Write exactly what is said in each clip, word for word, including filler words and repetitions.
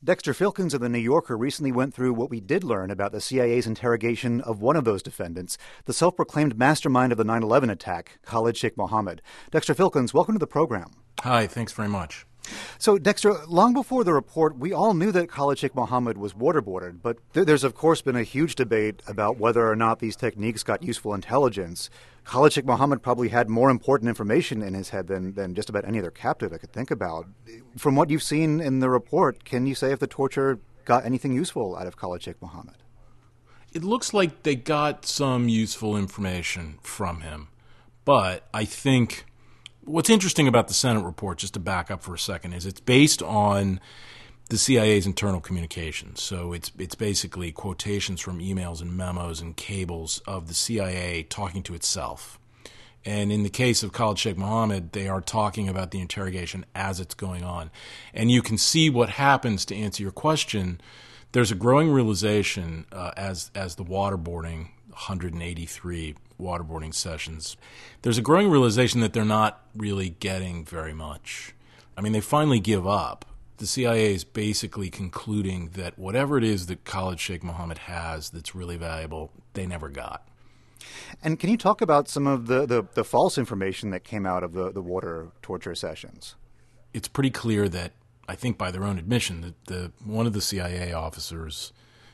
Dexter Filkins of The New Yorker recently went through what we did learn about the C I A's interrogation of one of those defendants, the self-proclaimed mastermind of the nine eleven attack, Khalid Sheikh Mohammed. Dexter Filkins, welcome to the program. Hi, thanks very much. So, Dexter, long before the report, we all knew that Khalid Sheikh Mohammed was waterboarded, but th- there's, of course, been a huge debate about whether or not these techniques got useful intelligence. Khalid Sheikh Mohammed probably had more important information in his head than, than just about any other captive I could think about. From what you've seen in the report, can you say if the torture got anything useful out of Khalid Sheikh Mohammed? It looks like they got some useful information from him, but I think what's interesting about the Senate report, just to back up for a second, is it's based on the C I A's internal communications. So it's it's basically quotations from emails and memos and cables of the C I A talking to itself. And in the case of Khalid Sheikh Mohammed, they are talking about the interrogation as it's going on. And you can see what happens, to answer your question. There's a growing realization uh, as as the waterboarding, one hundred eighty-three waterboarding sessions, there's a growing realization that they're not really getting very much. I mean, they finally give up. The C I A is basically concluding that whatever it is that Khalid Sheikh Mohammed has that's really valuable, they never got. And can you talk about some of the, the, the false information that came out of the, the water torture sessions? It's pretty clear that, I think by their own admission, that the one of the C I A officers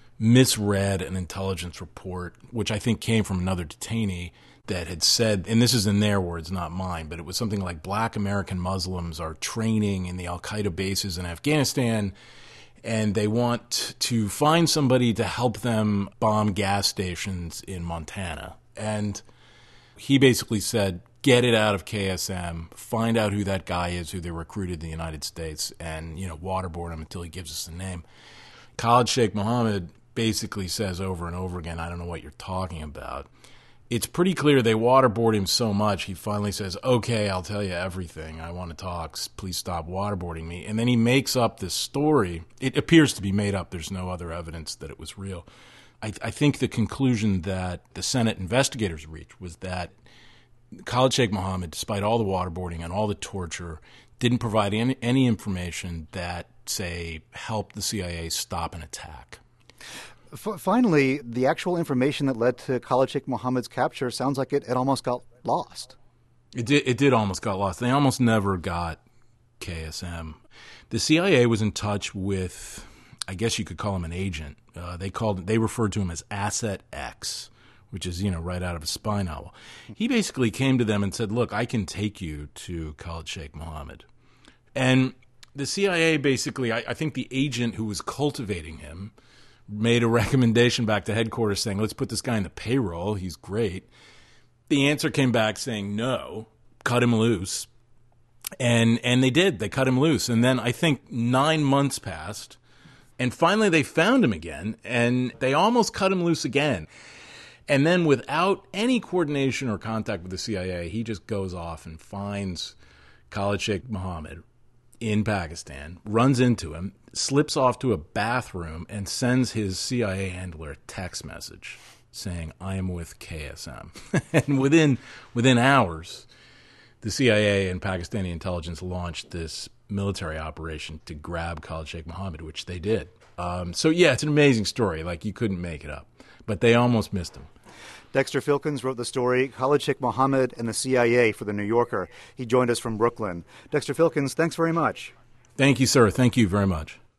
misread an intelligence report, which I think came from another detainee, that had said, and this is in their words, not mine, but it was something like black American Muslims are training in the al-Qaeda bases in Afghanistan, and they want to find somebody to help them bomb gas stations in Montana. And he basically said, get it out of K S M, find out who that guy is who they recruited in the United States, and, you know, waterboard him until he gives us a name. Khalid Sheikh Mohammed basically says over and over again, I don't know what you're talking about. It's pretty clear they waterboard him so much, he finally says, okay, I'll tell you everything. I want to talk. Please stop waterboarding me. And then he makes up this story. It appears to be made up. There's no other evidence that it was real. I, I think the conclusion that the Senate investigators reached was that Khalid Sheikh Mohammed, despite all the waterboarding and all the torture, didn't provide any, any information that, say, helped the C I A stop an attack. F- finally, the actual information that led to Khalid Sheikh Mohammed's capture sounds like it, it almost got lost. It did, it did almost got lost. They almost never got K S M. The C I A was in touch with, I guess you could call him an agent. Uh, they called, they referred to him as Asset X, which is, you know, right out of a spy novel. He basically came to them and said, look, I can take you to Khalid Sheikh Mohammed. And the C I A basically, I, I think the agent who was cultivating him made a recommendation back to headquarters saying, let's put this guy in the payroll. He's great. The answer came back saying, no, cut him loose. And and they did. They cut him loose. And then I think nine months passed. And finally they found him again. And they almost cut him loose again. And then without any coordination or contact with the C I A, he just goes off and finds Khalid Sheikh Mohammed in Pakistan, runs into him, slips off to a bathroom, and sends his C I A handler a text message saying, I am with K S M. And within within hours, the C I A and Pakistani intelligence launched this military operation to grab Khalid Sheikh Mohammed, which they did. Um, so, yeah, it's an amazing story. Like, you couldn't make it up. But they almost missed him. Dexter Filkins wrote the story, Khalid Sheikh Mohammed and the C I A for The New Yorker. He joined us from Brooklyn. Dexter Filkins, thanks very much. Thank you, sir. Thank you very much.